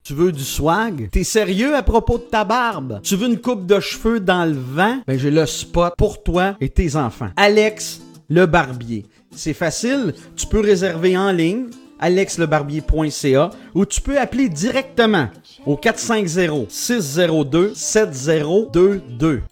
Tu veux du swag? T'es sérieux à propos de ta barbe? Tu veux une coupe de cheveux dans le vent? Ben j'ai le spot pour toi et tes enfants. Alex le Barbier. C'est facile, tu peux réserver en ligne, alexlebarbier.ca, ou tu peux appeler directement au 450-602-7022.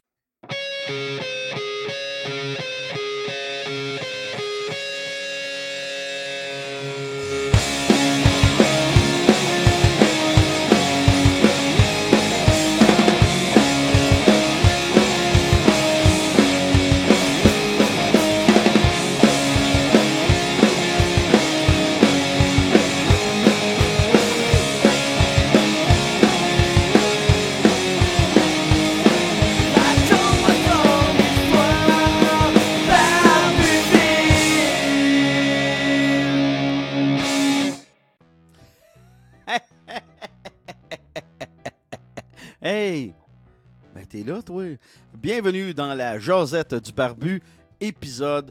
Hey! Ben t'es là, toi. Bienvenue dans la Josette du Barbu, épisode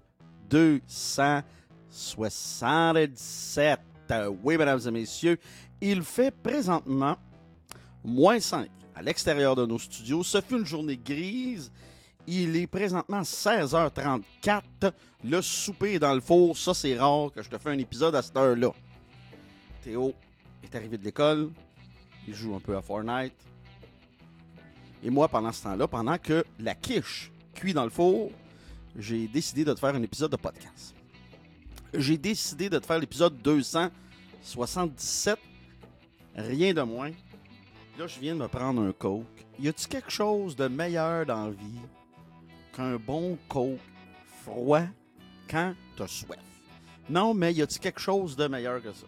277. Oui, mesdames et messieurs, il fait présentement moins 5 à l'extérieur de nos studios. Ce fut une journée grise. Il est présentement 16h34. Le souper est dans le four. Ça, c'est rare que je te fais un épisode à cette heure-là. Théo est arrivé de l'école. Il joue un peu à Fortnite. Et moi, pendant ce temps-là, pendant que la quiche cuit dans le four, j'ai décidé de te faire un épisode de podcast. J'ai décidé de te faire l'épisode 277, rien de moins. Là, je viens de me prendre un Coke. Y a-t-il quelque chose de meilleur dans la vie qu'un bon Coke froid quand t'as soif? Non, mais y a-t-il quelque chose de meilleur que ça?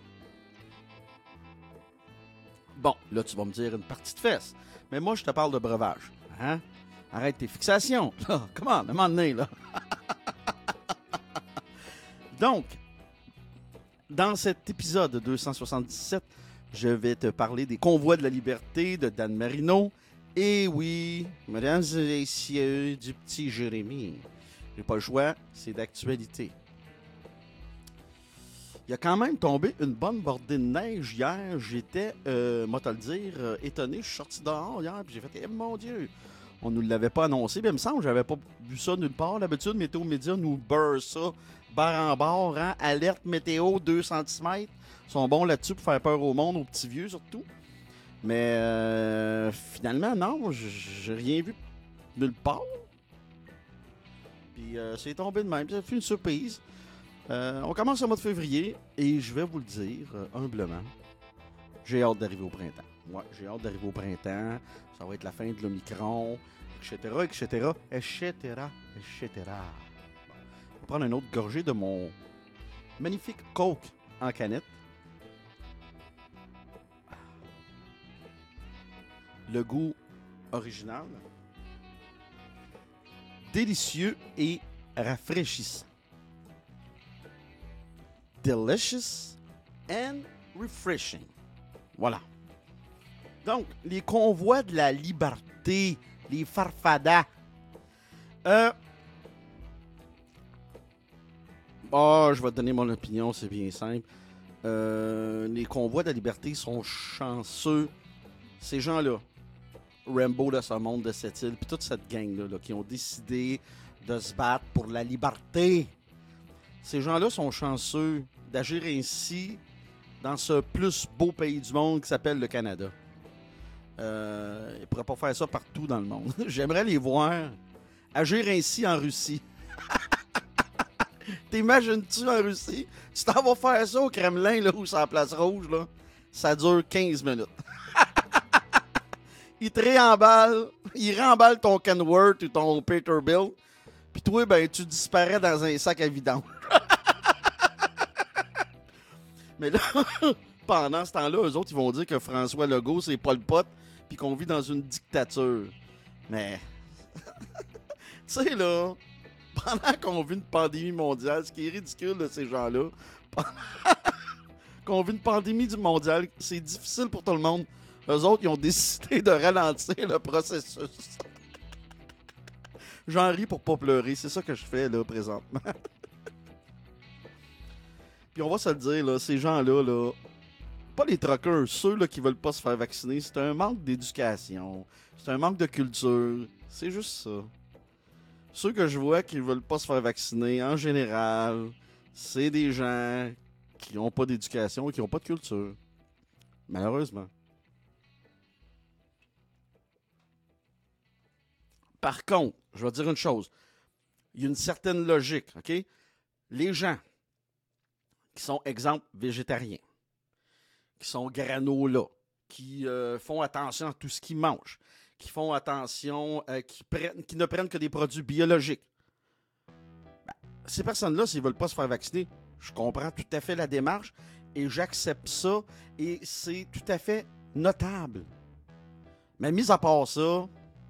Bon, là, tu vas me dire une partie de fesse. Mais moi, je te parle de breuvage. Hein? Arrête tes fixations. Là, comment? À un moment donné, là. Donc, dans cet épisode 277, je vais te parler des Convois de la liberté de Dan Marino. Et oui, mesdames et messieurs, du petit Jérémy. J'ai pas le choix, c'est d'actualité. Il a quand même tombé une bonne bordée de neige hier. J'étais, moi te le dire, étonné. Je suis sorti dehors hier et j'ai fait, mon Dieu, on nous l'avait pas annoncé. Mais il me semble que j'avais pas vu ça nulle part. D'habitude, Météo Média nous beurre ça, barre en barre, hein? Alerte météo 2 cm. Ils sont bons là-dessus pour faire peur au monde, aux petits vieux surtout. Mais finalement, non, j'ai rien vu nulle part. Puis c'est tombé de même. Ça fait une surprise. On commence le mois de février et je vais vous le dire humblement, j'ai hâte d'arriver au printemps. Moi, j'ai hâte d'arriver au printemps. Ça va être la fin de l'Omicron, etc., etc., etc., etc. Je vais prendre une autre gorgée de mon magnifique Coke en canette. Le goût original, délicieux et rafraîchissant. Delicious and refreshing. Voilà. Donc, les Convois de la liberté, les farfadas. Je vais te donner mon opinion, c'est bien simple. Les Convois de la liberté sont chanceux. Ces gens-là, Rambo de ce monde, de cette île, puis toute cette gang-là là, qui ont décidé de se battre pour la liberté. Ces gens-là sont chanceux d'agir ainsi dans ce plus beau pays du monde qui s'appelle le Canada. Ils ne pourraient pas faire ça partout dans le monde. J'aimerais les voir agir ainsi en Russie. T'imagines-tu en Russie? Tu t'en vas faire ça au Kremlin, là, où c'est la place rouge, là. Ça dure 15 minutes. Ils te réemballent. Ils réemballent ton Kenworth ou ton Peterbilt. Puis toi, ben, tu disparais dans un sac à vidange. Mais là, pendant ce temps-là, eux autres, ils vont dire que François Legault, c'est Pol Pot, puis qu'on vit dans une dictature. Mais, tu sais, là, pendant qu'on vit une pandémie mondiale, ce qui est ridicule de ces gens-là, qu'on vit une pandémie mondiale, c'est difficile pour tout le monde. Eux autres, ils ont décidé de ralentir le processus. J'en ris pour pas pleurer. C'est ça que je fais, là, présentement. Puis on va se le dire, là, ces gens-là, là, pas les truckers, ceux là, qui veulent pas se faire vacciner, c'est un manque d'éducation, c'est un manque de culture, c'est juste ça. Ceux que je vois qui veulent pas se faire vacciner, en général, c'est des gens qui n'ont pas d'éducation et qui n'ont pas de culture. Malheureusement. Par contre, je vais dire une chose. Il y a une certaine logique, OK? Les gens qui sont, exemple, végétariens, qui sont granola, qui font attention à tout ce qu'ils mangent, qui font attention, qui ne prennent que des produits biologiques. Ben, ces personnes-là, s'ils ne veulent pas se faire vacciner, je comprends tout à fait la démarche et j'accepte ça et c'est tout à fait notable. Mais mis à part ça,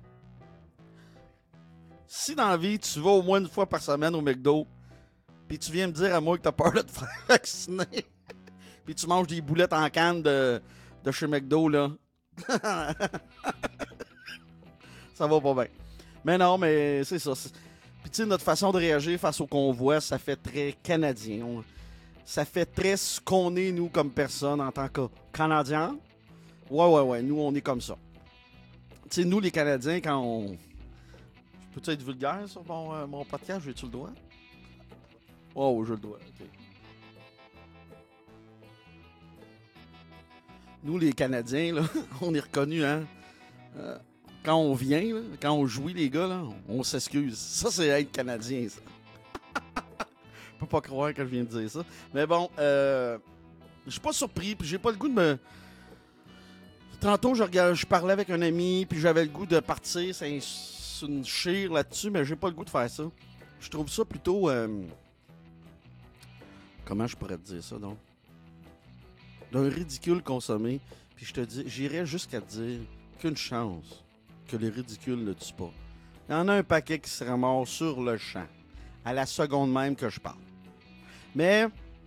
si dans la vie, tu vas au moins une fois par semaine au McDo, puis tu viens me dire à moi que t'as peur de te faire vacciner, puis tu manges des boulettes en canne de chez McDo, là, ça va pas bien. Mais non, mais c'est ça. Puis tu sais, notre façon de réagir face au convoi, ça fait très canadien. Ça fait très ce qu'on est, nous, comme personne, en tant que Canadiens. Ouais, nous, on est comme ça. Tu sais, nous, les Canadiens, quand on... Peux-tu être vulgaire sur mon podcast? J'ai-tu le droit? Oh, j'ai le droit, ok. Nous, les Canadiens, là, on est reconnus, hein? Quand on vient, là, quand on jouit, les gars, là, on s'excuse. Ça, c'est être Canadien, ça. Je peux pas croire que je viens de dire ça. Mais bon, je suis pas surpris, puis j'ai pas le goût de me... Tantôt, je parlais avec un ami, puis j'avais le goût de partir, c'est une chire là-dessus, mais j'ai pas le goût de faire ça. Je trouve ça plutôt... comment je pourrais te dire ça, donc? D'un ridicule consommé, puis je te dis, j'irais jusqu'à te dire qu'une chance que le ridicule ne tue pas. Il y en a un paquet qui serait mort sur le champ, à la seconde même que je parle. Mais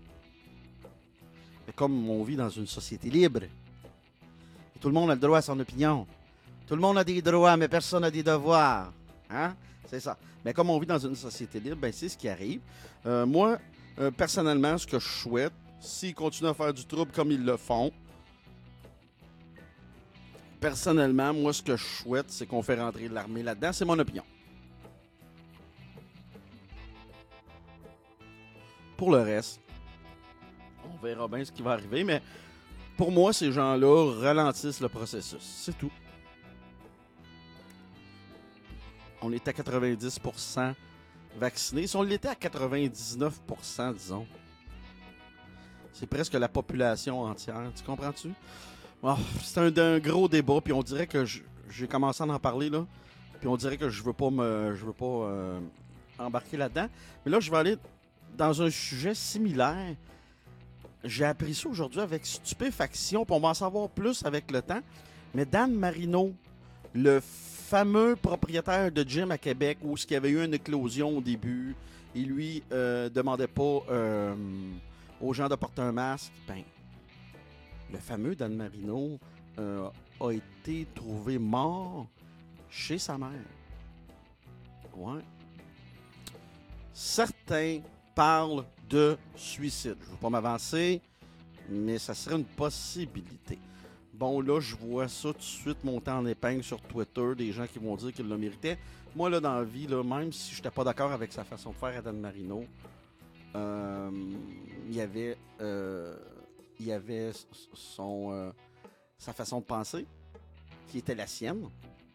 comme on vit dans une société libre, et tout le monde a le droit à son opinion, tout le monde a des droits, mais personne n'a des devoirs. Hein? C'est ça. Mais comme on vit dans une société libre, ben c'est ce qui arrive. Moi, personnellement, ce que je souhaite, s'ils continuent à faire du trouble comme ils le font, personnellement, moi, ce que je souhaite, c'est qu'on fait rentrer l'armée là-dedans. C'est mon opinion. Pour le reste, on verra bien ce qui va arriver, mais pour moi, ces gens-là ralentissent le processus. C'est tout. On est à 90% vaccinés. Si on l'était à 99%, disons, c'est presque la population entière. Tu comprends-tu? Oh, c'est un gros débat, puis on dirait que j'ai commencé à en parler, là. Puis on dirait que je veux pas embarquer là-dedans. Mais là, je vais aller dans un sujet similaire. J'ai appris ça aujourd'hui avec stupéfaction, puis on va en savoir plus avec le temps. Mais Dan Marino, le fameux propriétaire de gym à Québec, où il y avait eu une éclosion au début, et lui demandait pas aux gens de porter un masque, ben, le fameux Dan Marino a été trouvé mort chez sa mère. Ouais. Certains parlent de suicide. Je ne veux pas m'avancer, mais ça serait une possibilité. Bon, là, je vois ça tout de suite monter en épingle sur Twitter, des gens qui vont dire qu'il le méritait. Moi, là, dans la vie, là, même si je n'étais pas d'accord avec sa façon de faire à Dan Marino, il y avait sa façon de penser, qui était la sienne.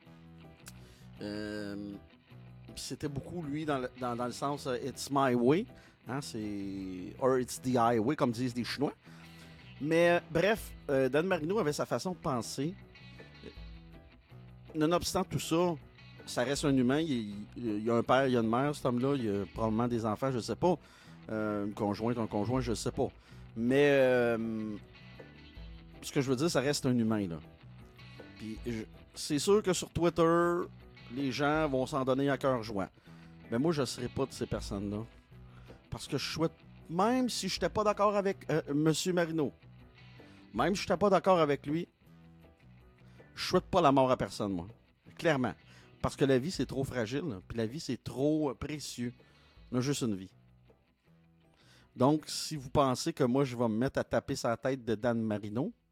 C'était beaucoup, lui, dans le sens It's my way. Hein, or it's the highway, comme disent les Chinois. Mais bref, Dan Marino avait sa façon de penser. Nonobstant tout ça, ça reste un humain. Il a un père, il a une mère, cet homme-là. Il a probablement des enfants, je ne sais pas. Une conjointe, un conjoint, je ne sais pas. Mais ce que je veux dire, ça reste un humain, là. Puis c'est sûr que sur Twitter, les gens vont s'en donner à cœur joie. Mais moi, je ne serai pas de ces personnes-là. Parce que je souhaite, même si je n'étais pas d'accord avec M. Marino, même si je n'étais pas d'accord avec lui, je souhaite pas la mort à personne, moi. Clairement. Parce que la vie, c'est trop fragile. Puis la vie, c'est trop précieux. On a juste une vie. Donc, si vous pensez que moi, je vais me mettre à taper sa tête de Dan Marino,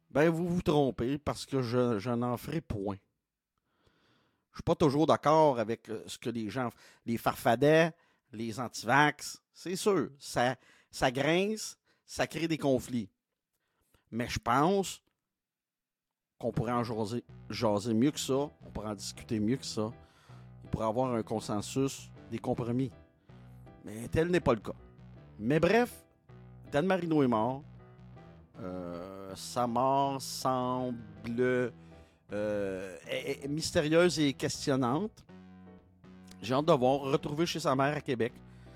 Ben, vous vous trompez parce que je n'en ferai point. Je suis pas toujours d'accord avec ce que les gens, les farfadets, les antivax. C'est sûr, ça grince, ça crée des conflits. Mais je pense qu'on pourrait en jaser mieux que ça, on pourrait en discuter mieux que ça. Il pourrait avoir un consensus, des compromis. Mais tel n'est pas le cas. Mais bref, Dan Marino est mort. Sa mort semble est mystérieuse et questionnante. J'ai hâte de voir. Retrouver chez sa mère à Québec.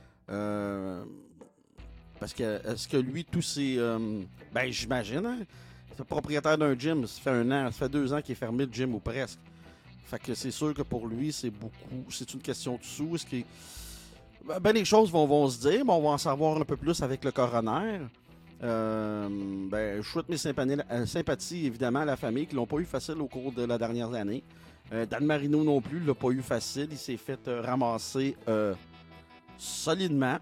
Parce que est-ce que lui, tous ses... ben, j'imagine, hein? C'est propriétaire d'un gym. Ça fait 1 an, ça fait 2 ans qu'il est fermé le gym ou presque. Fait que c'est sûr que pour lui, c'est beaucoup... C'est une question de sous. Est-ce qu'il... Ben, les choses vont se dire, mais on va en savoir un peu plus avec le coroner. Ben, je souhaite mes sympathies, évidemment, à la famille qui l'ont pas eu facile au cours de la dernière année. Dan Marino non plus l'a pas eu facile. Il s'est fait ramasser solidement.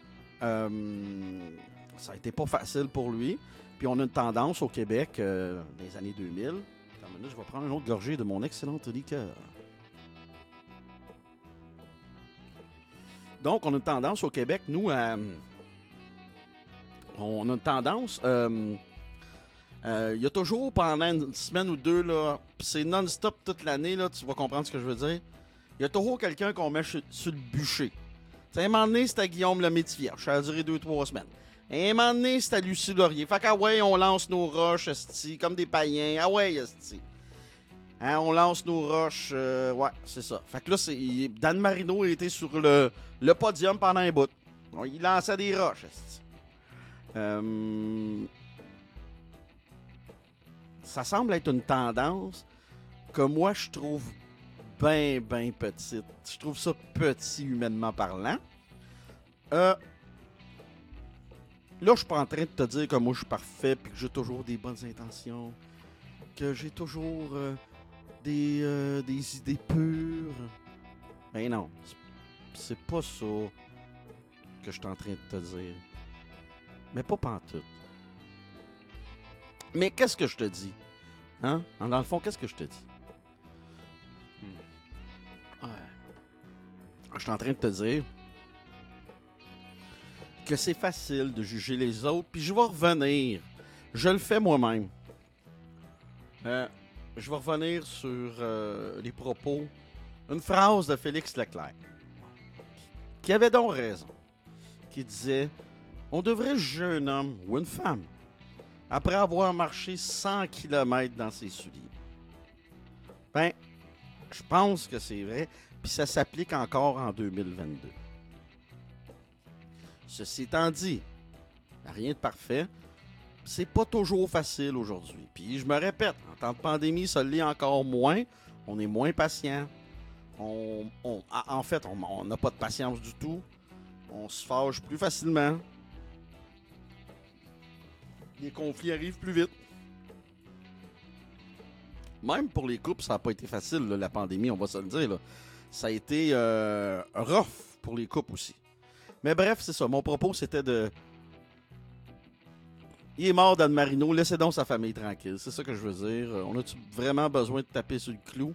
Ça a été pas facile pour lui. Puis on a une tendance au Québec dans les années 2000. Attends une minute, je vais prendre une autre gorgée de mon excellente liqueur. Donc, on a une tendance au Québec, nous, à... On a une tendance... il y a toujours, pendant une semaine ou deux, là, pis c'est non-stop toute l'année, là, tu vas comprendre ce que je veux dire. Il y a toujours quelqu'un qu'on met sur le bûcher. T'sais, un moment donné, c'était Guillaume le Métivier. Ça a duré 2-3 semaines. Un moment donné, c'était Lucie Laurier. Fait qu'ah ouais, on lance nos roches, esti, comme des païens. Ah ouais, esti. Hein, on lance nos roches. Ouais, c'est ça. Fait que là, Dan Marino était sur le podium pendant un bout. Il lançait des roches, esti. Ça semble être une tendance que moi, je trouve bien petite. Je trouve ça petit humainement parlant. Là, je suis pas en train de te dire que moi, je suis parfait puis que j'ai toujours des bonnes intentions. Que j'ai toujours des idées pures. Ben non, c'est pas ça que je suis en train de te dire. Mais pas pantoute. Mais qu'est-ce que je te dis? Hein? Dans le fond, qu'est-ce que je te dis? Ouais. Je suis en train de te dire que c'est facile de juger les autres, puis je vais revenir. Je le fais moi-même. Je vais revenir sur les propos, une phrase de Félix Leclerc, qui avait donc raison, qui disait « On devrait juger un homme ou une femme après avoir marché 100 km dans ses souliers. » Ben, je pense que c'est vrai, puis ça s'applique encore en 2022. Ceci étant dit, rien de parfait, c'est pas toujours facile aujourd'hui. Puis je me répète, en temps de pandémie, ça l'est encore moins. On est moins patient. En fait, on n'a pas de patience du tout. On se fâche plus facilement. Les conflits arrivent plus vite. Même pour les couples, ça n'a pas été facile, là, la pandémie, on va se le dire. Là. Ça a été rough pour les couples aussi. Mais bref, c'est ça. Mon propos, c'était de... Il est mort, Dan Marino. Laissez donc sa famille tranquille. C'est ça que je veux dire. On a-tu vraiment besoin de taper sur le clou?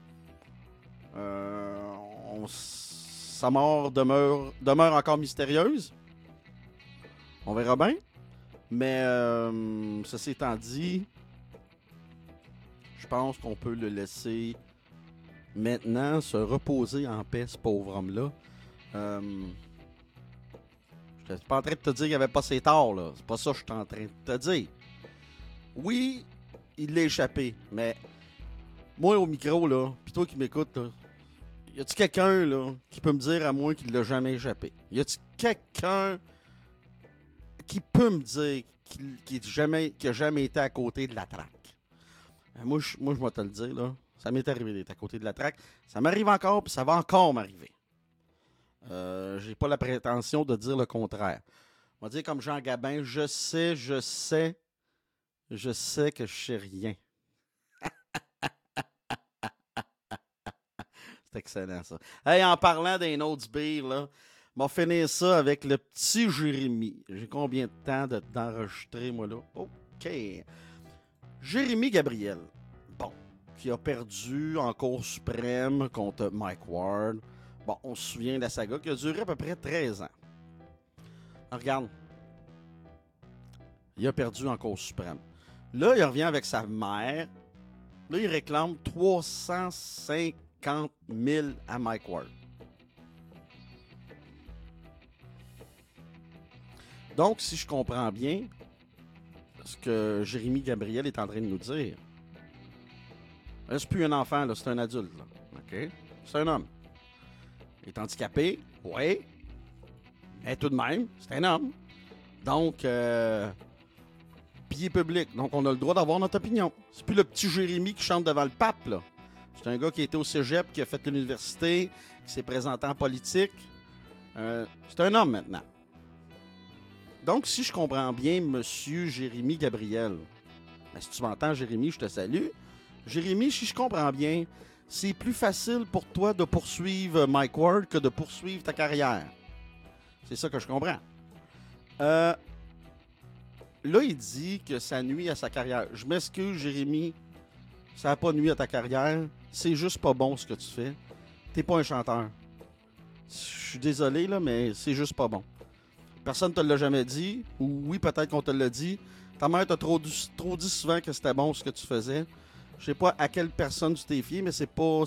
Sa mort demeure encore mystérieuse. On verra bien. Mais ceci étant dit, je pense qu'on peut le laisser maintenant se reposer en paix, ce pauvre homme-là. Je suis pas en train de te dire qu'il n'y avait pas ses torts, là. C'est pas ça que je suis en train de te dire. Oui, il l'a échappé, mais moi au micro, là, pis toi qui m'écoutes, là, y a-tu quelqu'un, là, qui peut me dire à moi qu'il l'a jamais échappé? Y a-tu quelqu'un qui peut me dire qu'il a jamais été à côté de la traque? Moi, je vais te le dire, là. Ça m'est arrivé d'être à côté de la traque. Ça m'arrive encore, puis ça va encore m'arriver. J'ai pas la prétention de dire le contraire. On va dire comme Jean Gabin, je sais que je sais rien. C'est excellent, ça. Hey, en parlant d'un autre sbire, là, on va finir ça avec le petit Jérémy. J'ai combien de temps d'enregistrer, moi, là? OK. Jérémy Gabriel, bon, qui a perdu en Cour suprême contre Mike Ward. Bon, on se souvient de la saga qui a duré à peu près 13 ans. Alors, regarde, il a perdu en Cour suprême. Là, il revient avec sa mère. Là, il réclame 350 000 à Mike Ward. Donc, si je comprends bien ce que Jérémy Gabriel est en train de nous dire, là, c'est plus un enfant, là, c'est un adulte. Là. OK? C'est un homme. Il est handicapé, oui. Mais tout de même, c'est un homme. Donc, pied public. Donc, on a le droit d'avoir notre opinion. C'est plus le petit Jérémy qui chante devant le pape, là. C'est un gars qui était au cégep, qui a fait l'université, qui s'est présenté en politique. C'est un homme maintenant. Donc, si je comprends bien, monsieur Jérémy Gabriel, ben, si tu m'entends, Jérémy, je te salue. Jérémy, si je comprends bien, c'est plus facile pour toi de poursuivre Mike Ward que de poursuivre ta carrière. C'est ça que je comprends. Là, il dit que ça nuit à sa carrière. Je m'excuse, Jérémy. Ça n'a pas nuit à ta carrière. C'est juste pas bon ce que tu fais. T'es pas un chanteur. Je suis désolé, là, mais c'est juste pas bon. Personne ne te l'a jamais dit. Ou oui, peut-être qu'on te l'a dit. Ta mère t'a trop dit souvent que c'était bon ce que tu faisais. Je sais pas à quelle personne tu t'es fié, mais c'est pas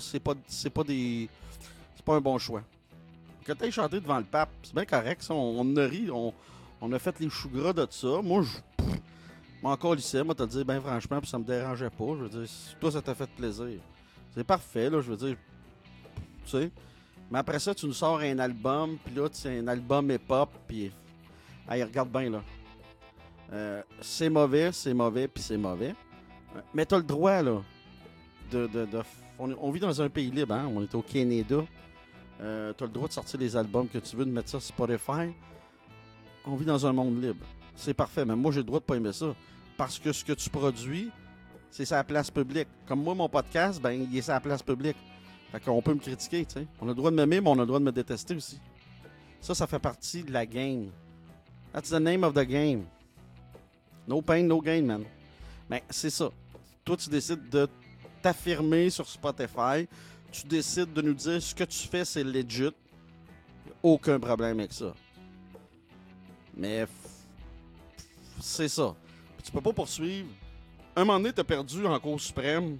un bon choix. Que tu aies chanté devant le pape, c'est bien correct. Ça, on a ri, on a fait les choux gras de ça. Moi, je m'en calissais, moi, te dire, ben franchement, puis ça me dérangeait pas. Je veux dire, toi, ça t'a fait plaisir. C'est parfait, là, je veux dire. Tu sais. Mais après ça, tu nous sors un album, puis là, c'est un album hip-hop, puis. Hey, regarde bien, là. C'est mauvais, puis c'est mauvais. Mais t'as le droit, là, on vit dans un pays libre, hein? On est au Canada. T'as le droit de sortir les albums que tu veux, de mettre ça sur Spotify. On vit dans un monde libre. C'est parfait, mais moi, j'ai le droit de pas aimer ça. Parce que ce que tu produis, c'est sa place publique. Comme moi, mon podcast, ben, il est sa place publique. Fait qu'on peut me critiquer, tu sais. On a le droit de m'aimer, mais on a le droit de me détester aussi. Ça fait partie de la game. That's the name of the game. No pain, no gain, man. Ben, c'est ça. Toi, tu décides de t'affirmer sur Spotify. Tu décides de nous dire ce que tu fais, c'est legit. Aucun problème avec ça. Mais c'est ça. Puis tu peux pas poursuivre. Un moment donné, t'as perdu en Cour suprême.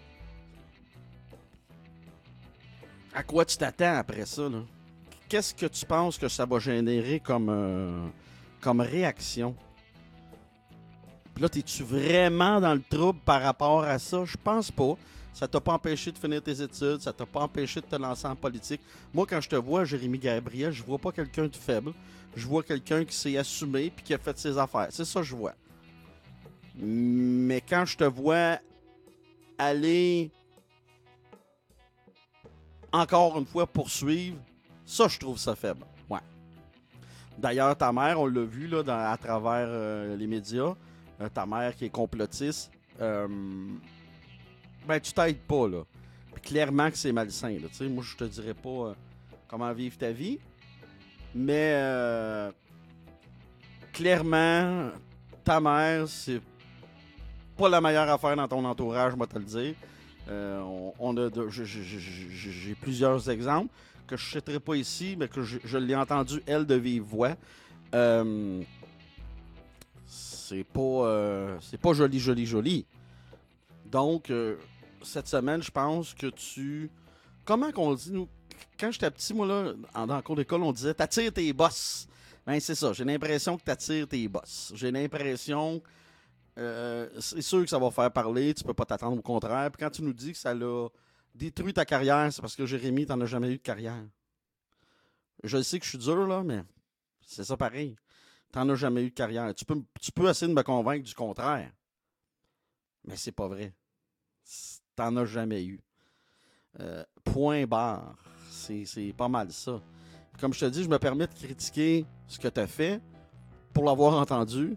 À quoi tu t'attends après ça, là? Qu'est-ce que tu penses que ça va générer comme réaction? Puis là, t'es-tu vraiment dans le trouble par rapport à ça? Je pense pas. Ça t'a pas empêché de finir tes études, ça t'a pas empêché de te lancer en politique. Moi, quand je te vois, Jérémy Gabriel, je vois pas quelqu'un de faible. Je vois quelqu'un qui s'est assumé puis qui a fait ses affaires. C'est ça que je vois. Mais quand je te vois aller encore une fois poursuivre, ça, je trouve ça faible. Ouais. D'ailleurs, ta mère, on l'a vu là, à travers les médias, ta mère qui est complotiste, ben, tu t'aides pas, là. Puis clairement que c'est malsain, là. Tu sais, moi, je te dirais pas comment vivre ta vie. Mais clairement, ta mère, c'est pas la meilleure affaire dans ton entourage, moi te le dire. J'ai plusieurs exemples que je ne citerai pas ici, mais que je l'ai entendu, elle, de vive voix. C'est pas joli. Donc, cette semaine, je pense que tu... Comment qu'on dit, nous? Quand j'étais petit, moi, là, dans le cours d'école, on disait « t'attires tes boss ». Ben, c'est ça. J'ai l'impression que t'attires tes boss. J'ai l'impression... c'est sûr que ça va faire parler. Tu peux pas t'attendre au contraire. Puis quand tu nous dis que ça l'a détruit ta carrière, c'est parce que Jérémy, t'en as jamais eu de carrière. Je sais que je suis dur, là, mais c'est ça pareil. T'en as jamais eu de carrière. Tu peux essayer de me convaincre du contraire. Mais c'est pas vrai. T'en as jamais eu. Point barre. C'est pas mal ça. Comme je te dis, je me permets de critiquer ce que tu as fait pour l'avoir entendu.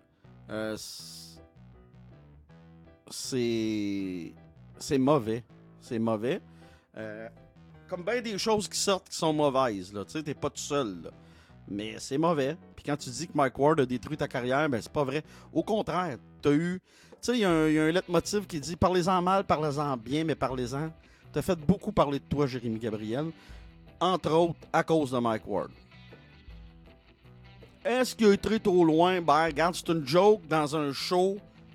C'est mauvais. C'est mauvais. Comme bien des choses qui sortent qui sont mauvaises. Tu sais, t'es pas tout seul. Là. Mais c'est mauvais. Puis quand tu dis que Mike Ward a détruit ta carrière, ben c'est pas vrai. Au contraire, t'as eu... sais, il y a un leitmotiv qui dit « Parlez-en mal, parlez-en bien, mais parlez-en ». T'as fait beaucoup parler de toi, Jérémy Gabriel, entre autres à cause de Mike Ward. Est-ce qu'il a été trop loin? Ben, regarde, c'est une joke dans un show.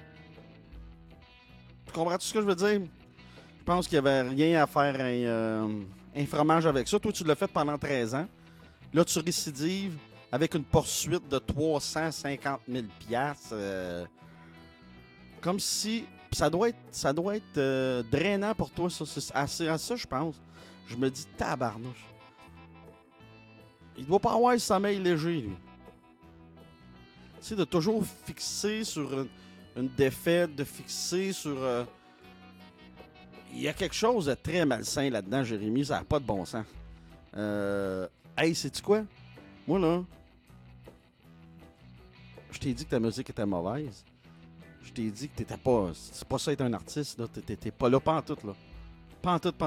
Tu comprends-tu ce que je veux dire? Je pense qu'il n'y avait rien à faire un fromage avec ça. Toi, tu l'as fait pendant 13 ans. Là, tu récidives avec une poursuite de 350 000 $. Comme si... Ça doit être drainant pour toi, ça. C'est à ça, je pense. Je me dis, tabarnouche. Il doit pas avoir le sommeil léger, lui. Tu sais, de toujours fixer sur une défaite, de fixer sur... Il y a quelque chose de très malsain là-dedans, Jérémy. Ça n'a pas de bon sens. Hey, sais-tu quoi? Moi, là, je t'ai dit que ta musique était mauvaise. Je t'ai dit que t'étais pas... C'est pas ça être un artiste, là. T'es pas là pantoute, là. Pantoute.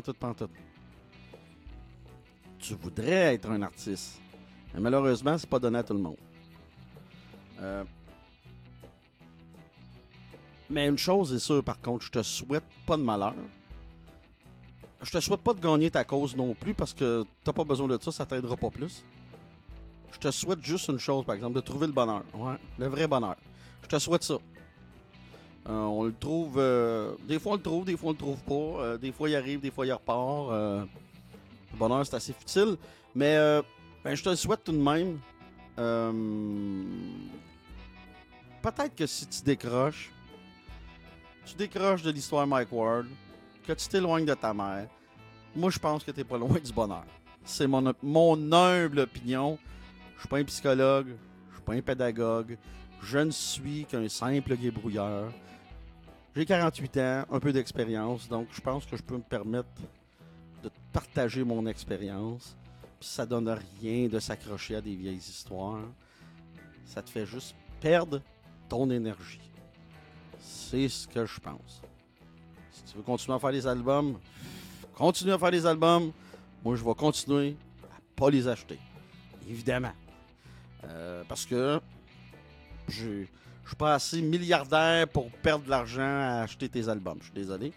Tu voudrais être un artiste. Mais malheureusement, c'est pas donné à tout le monde. Mais une chose est sûre, par contre, je te souhaite pas de malheur. Je te souhaite pas de gagner ta cause non plus, parce que t'as pas besoin de ça t'aidera pas plus. Je te souhaite juste une chose, par exemple, de trouver le bonheur. Ouais, le vrai bonheur. Je te souhaite ça. On le trouve... des fois on le trouve, des fois on le trouve pas. Des fois il arrive, des fois il repart. Le bonheur, c'est assez futile. Mais je te le souhaite tout de même. Peut-être que si tu décroches de l'histoire Mike Ward, que tu t'éloignes de ta mère, moi je pense que t'es pas loin du bonheur. C'est mon humble opinion. Je suis pas un psychologue, je suis pas un pédagogue, je ne suis qu'un simple guébrouilleur. J'ai 48 ans, un peu d'expérience, donc je pense que je peux me permettre de partager mon expérience. Puis ça donne rien de s'accrocher à des vieilles histoires. Ça te fait juste perdre ton énergie. C'est ce que je pense. Si tu veux continuer à faire des albums, continue à faire des albums. Moi, je vais continuer à pas les acheter. Évidemment. Parce que je suis pas assez milliardaire pour perdre de l'argent à acheter tes albums. Je suis désolé.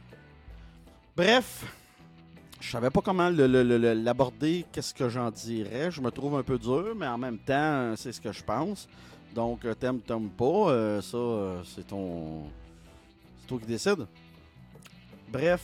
Bref, je savais pas comment l'aborder, qu'est-ce que j'en dirais. Je me trouve un peu dur, mais en même temps, c'est ce que je pense. Donc, t'aimes pas, c'est toi qui décides. Bref,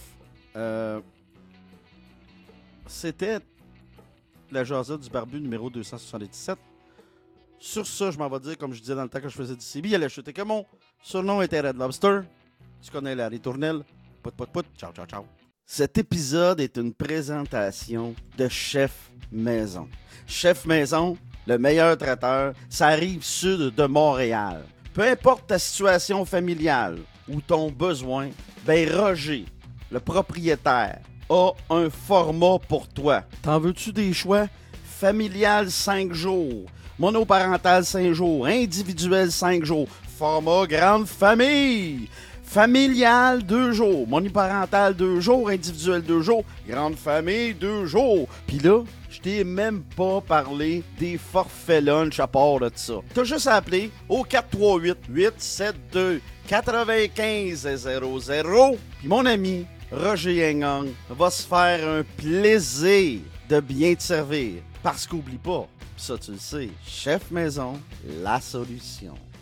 c'était la jasette du barbu numéro 277. Sur ça, je m'en vais dire, comme je disais dans le temps que je faisais du CB, il allait chuter que mon surnom était Red Lobster. Tu connais la ritournelle. Pout. Ciao. Cet épisode est une présentation de Chef Maison. Chef Maison, le meilleur traiteur, ça arrive sud de Montréal. Peu importe ta situation familiale ou ton besoin, ben Roger, le propriétaire, a un format pour toi. T'en veux-tu des choix? Familial 5 jours, monoparental 5 jours, individuel 5 jours, format grande famille. Familial 2 jours, monoparental 2 jours, individuel 2 jours, grande famille 2 jours. Puis là, je t'ai même pas parlé des forfaits lunch à part de ça. T'as juste à appeler au 438-872-9500. Puis mon ami Roger Engang va se faire un plaisir de bien te servir. Parce qu'oublie pas, ça tu le sais, Chef Maison, la solution.